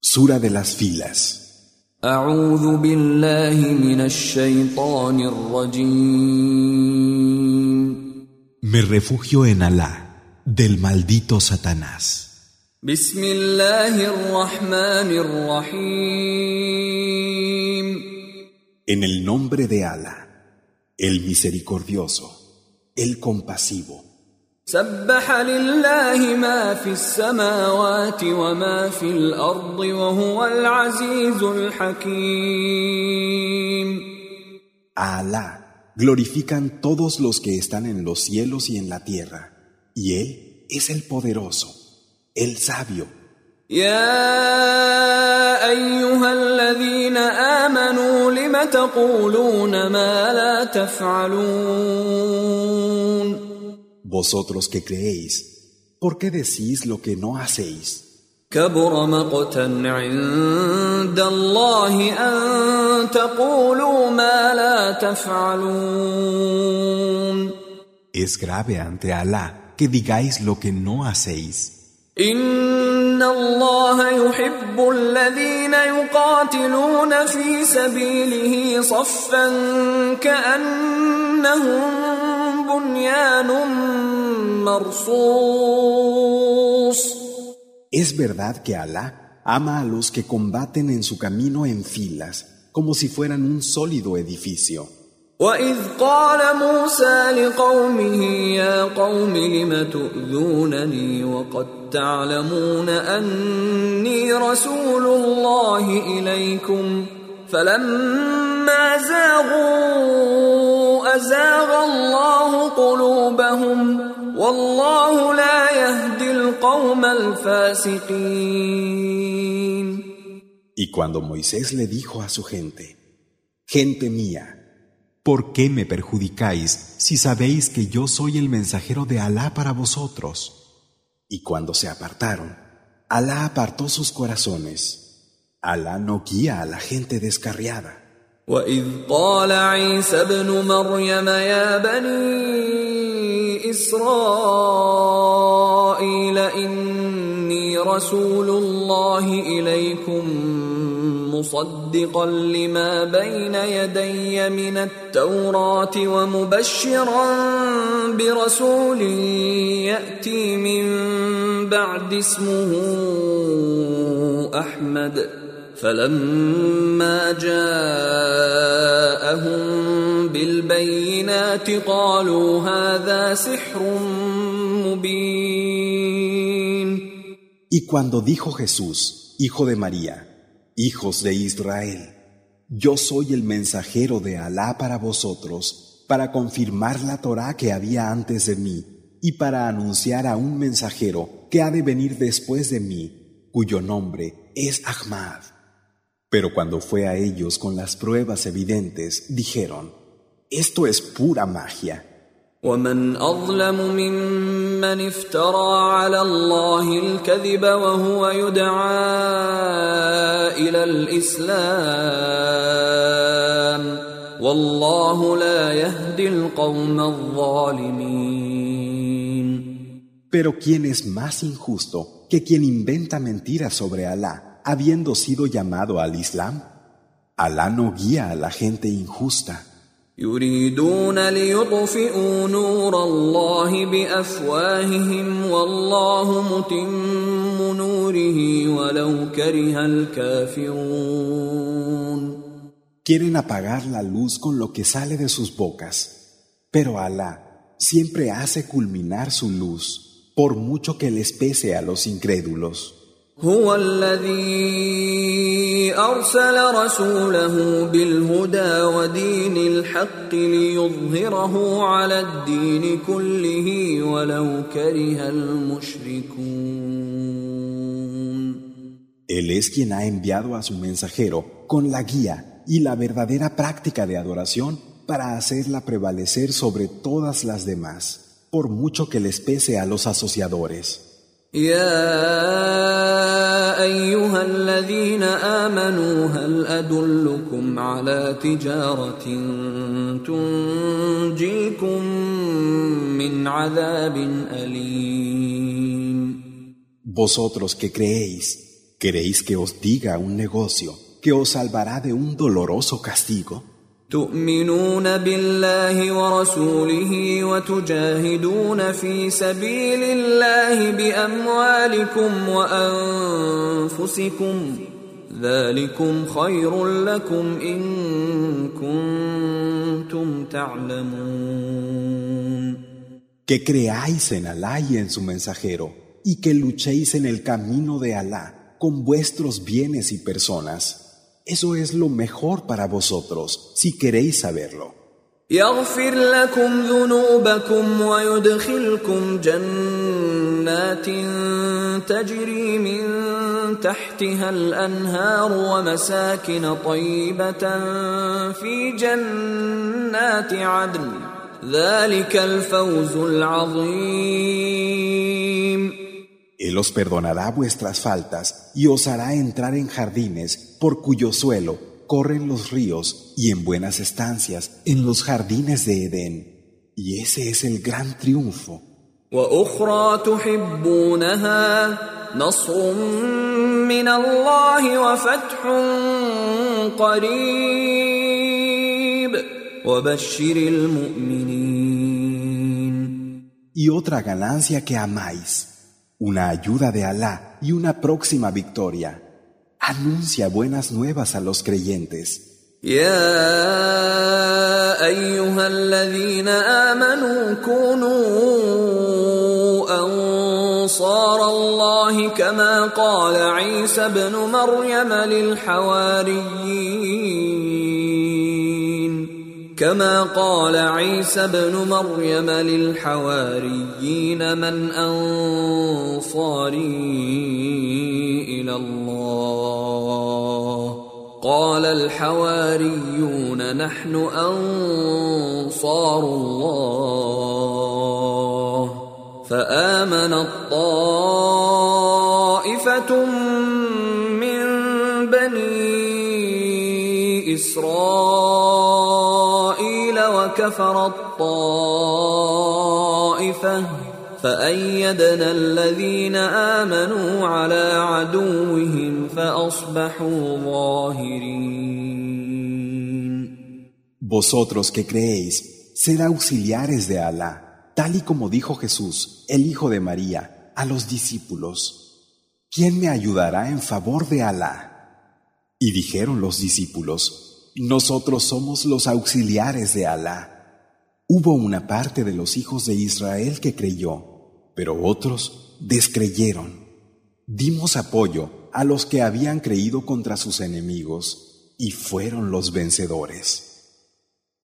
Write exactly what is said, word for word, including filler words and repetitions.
Sura de las filas. أعوذ بالله من الشيطان الرجيم. Me refugio en Alá, del maldito Satanás. بسم الله الرحمن الرحيم. En el nombre de Alá, el misericordioso, el compasivo. سبح لله ما في السماوات وما في الأرض وهو العزيز الحكيم. A Alá glorifican todos los que están en los cielos y en la tierra, y Él es el poderoso, el sabio. يا أيها الذين آمنوا لم تقولون ما لا تفعلون. Vosotros que creéis, ¿por qué decís lo que no hacéis? كبر مقتا عند الله أن تقولوا ما لا تفعلون. Es grave ante Alá que digáis lo que no hacéis. إن الله يحب الذين يقاتلون في سبيله صفا كأنهم بنيان مرصوص. Es verdad que Alá ama a los que combaten en su camino en filas, como si fueran un sólido edificio. وَإِذْ قَالَ مُوسَى لِقَوْمِهِ يَا قَوْمِ لِمَ تُؤْذُونَنِي وَقَدْ تَعْلَمُونَ أَنِّي رَسُولُ اللَّهِ إِلَيْكُمْ فَلَمَّا زَاغُوا أَزَاغَ اللَّهُ قُلُوبَهُمْ وَاللَّهُ لَا يَهْدِي الْقَوْمَ الْفَاسِقِينَ. Y cuando Moisés le dijo a su gente: Gente mía, ¿por qué me perjudicáis si sabéis que yo soy el mensajero de Alá para vosotros? Y cuando se apartaron, Alá apartó sus corazones. Alá no guía a la gente descarriada. وَإِذْ قَالَ عِيسَى ابْنُ مَرْيَمَ يَا بَنِي إِسْرَائِيلَ إِنِّي رَسُولُ اللَّهِ إِلَيْكُمْ مُصَدِّقًا لِمَا بَيْنَ يَدَيَّ مِنَ التَّوْرَاةِ وَمُبَشِّرًا بِرَسُولٍ يَأْتِي مِن بَعْدِ اسْمُهُ أَحْمَدُ فَلَمَّا جَاءَهُم بِالْبَيِّنَاتِ قَالُوا هَذَا سِحْرٌ مُبِينٌ. Y cuando dijo Jesús, hijo de María: Hijos de Israel, yo soy el mensajero de Alá para vosotros, para confirmar la Torá que había antes de mí y para anunciar a un mensajero que ha de venir después de mí, cuyo nombre es Ahmad. Pero cuando fue a ellos con las pruebas evidentes, dijeron: Esto es pura magia. وَمَنْ أَظْلَمُ مِمَّنِ افْتَرَى عَلَى اللَّهِ الْكَذِبَ وَهُوَ يُدْعَى إِلَى الْإِسْلَامِ وَاللَّهُ لَا يَهْدِي الْقَوْمَ الظَّالِمِينَ. Pero ¿quién es más injusto que quien inventa mentiras sobre Alá, habiendo sido llamado al Islam? Alá no guía a la gente injusta. يريدون ليطفئوا نور الله بأفواههم والله متم نوره ولو كره الكافرون. Quieren apagar la luz con lo que sale de sus bocas, pero Alá siempre hace culminar su luz, por mucho que les pese a los incrédulos. هو الذي أرسل رسوله بالهدى ودين الحق ليظهره على الدين كله ولو كره المشركون. Él es quien ha enviado a su mensajero con la guía y la verdadera práctica de adoración para hacerla prevalecer sobre todas las demás, por mucho que les pese a los asociadores. يا أيها الذين آمنوا هل أدلكم على تجارة تنجيكم من عذاب أليم. Vosotros que creéis, ¿Queréis que os diga un negocio que os salvará de un doloroso castigo? تؤمنون بالله ورسوله وتجاهدون في سبيل الله بأموالكم وأنفسكم ذلكم خير لكم إن كنتم تعلمون. Que creáis en Alá y en su mensajero, y que luchéis en el camino de Alá con vuestros bienes y personas. Eso es lo mejor para vosotros, si queréis saberlo. يغفر لكم ذنوبكم ويدخلكم جنات تجري من تحتها الأنهار ومساكن طيبة في جنات عدن ذلك الفوز العظيم. Él os perdonará vuestras faltas y os hará entrar en jardines por cuyo suelo corren los ríos y en buenas estancias en los jardines de Edén. Y ese es el gran triunfo. وأخرى تحبونها نصر من الله وفتح قريب وبشر المؤمنين. Y otra ganancia que amáis, una ayuda de Alá y una próxima victoria. Anuncia buenas nuevas a los creyentes. يا أيها الذين آمنوا كونوا أنصار الله كما قال عيسى ابن مريم للحواريين كما قال عيسى ابن مريم للحواريين من أنصاري إلى الله قال الحواريون نحن أنصار الله فآمنت طائفة من بني إسرائيل وكفرت طائفة فأيدنا الذين آمنوا على عدوهم فأصبحوا ظاهرين. Vosotros que creéis, sed auxiliares de Alá, tal y como dijo Jesús, el hijo de María, a los discípulos. ¿Quién me ayudará en favor de Alá? Y dijeron los discípulos, nosotros somos los auxiliares de Alá. Hubo una parte de los hijos de Israel que creyó, pero otros descreyeron. Dimos apoyo a los que habían creído contra sus enemigos y fueron los vencedores.